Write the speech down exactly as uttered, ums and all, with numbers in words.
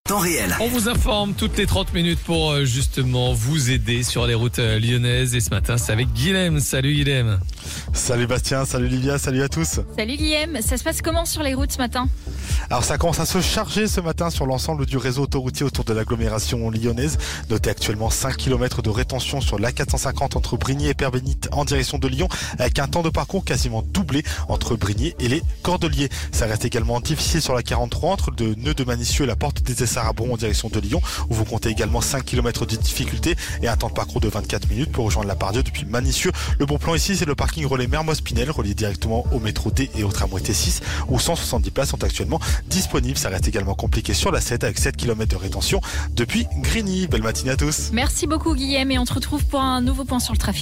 temps réel. On vous informe toutes les trente minutes pour euh, justement vous aider sur les routes euh, lyonnaises. Et ce matin, c'est avec Guilhem. Salut Guilhem. Salut Bastien, salut Livia, salut à tous. Salut Guilhem, ça se passe comment sur les routes ce matin ? Alors ça commence à se charger ce matin sur l'ensemble du réseau autoroutier autour de l'agglomération lyonnaise. Notez actuellement cinq kilomètres de rétention sur l'A quatre cent cinquante entre Brigny et Père-Bénite en direction de Lyon, avec un temps de parcours quasiment doublé entre Brigny et les Cordeliers. Ça reste également difficile sur la quarante-trois entre le nœud de Manicieux et la porte des Essarts-à-Bron en direction de Lyon, où vous comptez également cinq kilomètres de difficulté et un temps de parcours de vingt-quatre minutes pour rejoindre la Pardieu depuis Manicieux. Le bon plan ici, c'est le parking relais Mermoz-Pinel, relié directement au métro D et au tramway T six, où cent soixante-dix places sont actuellement disponibles. Ça reste également compliqué sur la sept avec sept kilomètres de rétention depuis Grigny. Belle matinée à tous. Merci beaucoup Guilhem et on te retrouve pour un nouveau point sur le trafic.